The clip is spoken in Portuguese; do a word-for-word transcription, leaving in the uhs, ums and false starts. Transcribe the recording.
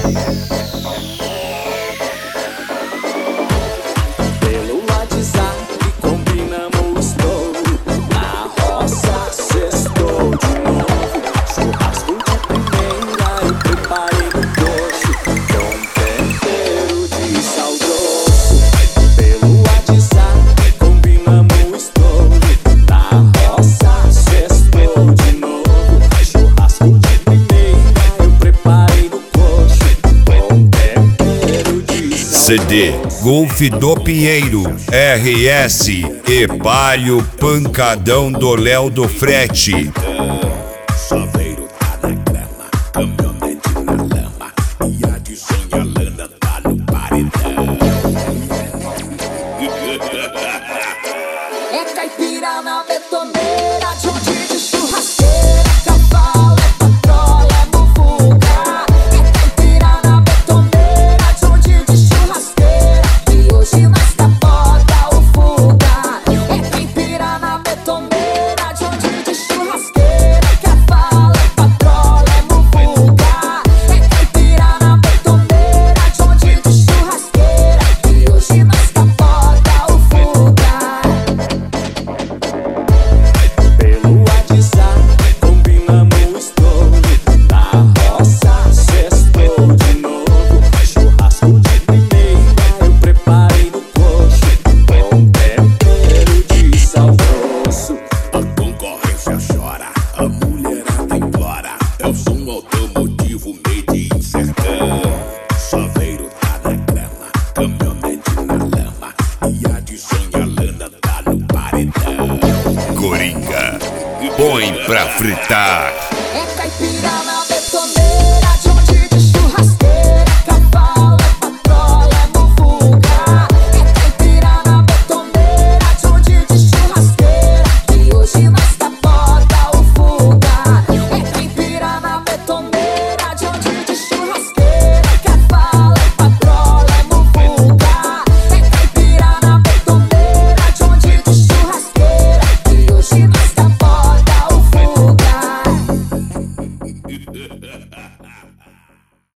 Pelo WhatsApp combinamos todo, na roça sextou de novo. Churrasco de primeira eu preparei no coxo, com tempero de sal grosso. Pelo WhatsApp combinamos todo, na roça sextou de novo. Churrasco de primeira eu preparei no coxo, com tempero de sal C D Golf do Pinheiro, R S e Palio Pancadão do Léo do Frete. Chaveiro tá na grama, caminhonete na lama, e a de Sonha Lana tá no paredão. É caipira na betoneira, de onde de churrasqueira, cavalo é patrola, é muvuca. É caipira na betoneira, de onde de churrasqueira, e hoje nós capota o fuga. É caipira na betoneira, de onde de churrasqueira, cavalo é patrola, é muvuca. É caipira na betoneira, de onde de churrasqueira, e hoje nós capota o fuga. Pelo WhatsApp combinamos todo, na roça sextou de novo. Churrasco de primeira eu preparei no coxo, com tempero de sal grosso. A concorrência chora, a mulherada implora, é o som automotivo made in sertão. Chaveiro tá na grama, caminhonete na lama, e a de Sonha Lana tá no paredão. Coringa, põe pra fritar.